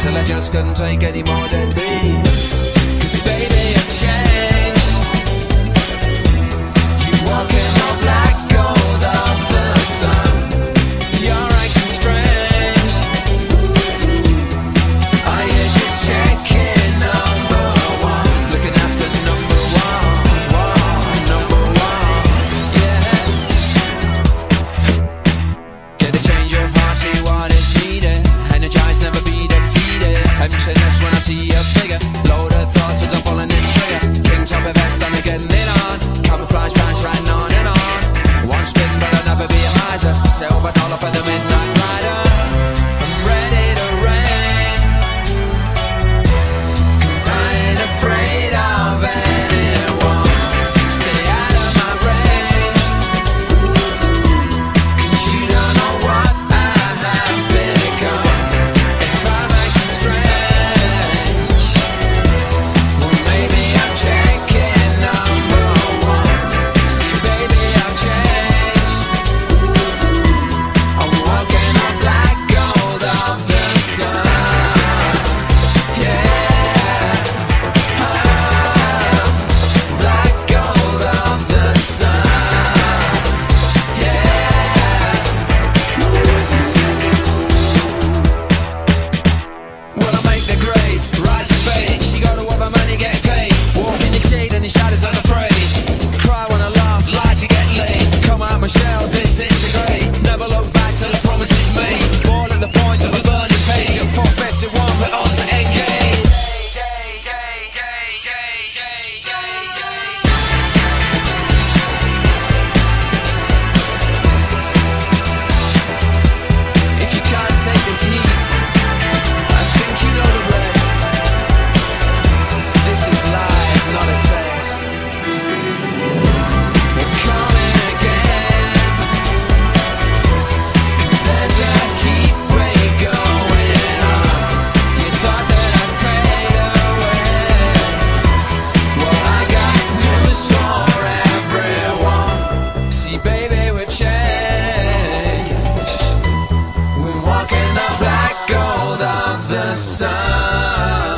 till I just couldn't take any more than me. 'Cause baby, I've changed. You walk in the black gold of the sun. You're acting strange. Are you just checking number one? Looking after number one, number one, yeah. Get a change of heart, see what is needed. Energize, never be defeated. Emptiness when I see your figure. Load of thoughts as I'm pulling this trigger. King top of vest, I'm getting it on. Camouflage pants riding on and on. One spin, but I'll never be a miser. Silver dollar for the midnight rider. I'm ready to rain. 'Cause I ain't afraid of anyone. Stay out of my range. 'Cause you don't know what I have become. If I'm acting strange, well maybe I'm checking number one. See baby, I've changed. I'm walking on black gold of the sun. Yeah, black gold of the sun. Yeah. Well, I make the grade, rise and fade. She got to work my money, get paid. Walk in the shade and the shadows unafraid. Cry when I laugh, lie to get laid. Come out my shell, disintegrate. Never look back till the promise is made. Born at the point of a burning page. At 451, but on to engage. If you can't take the heat, I think you know the rest. This is live, not a test. We're coming again. 'Cause there's a heat wave going on. You thought that I'd fade away. Well, I got news for everyone. See, baby, we've changed. We're walking the black gold of the sun.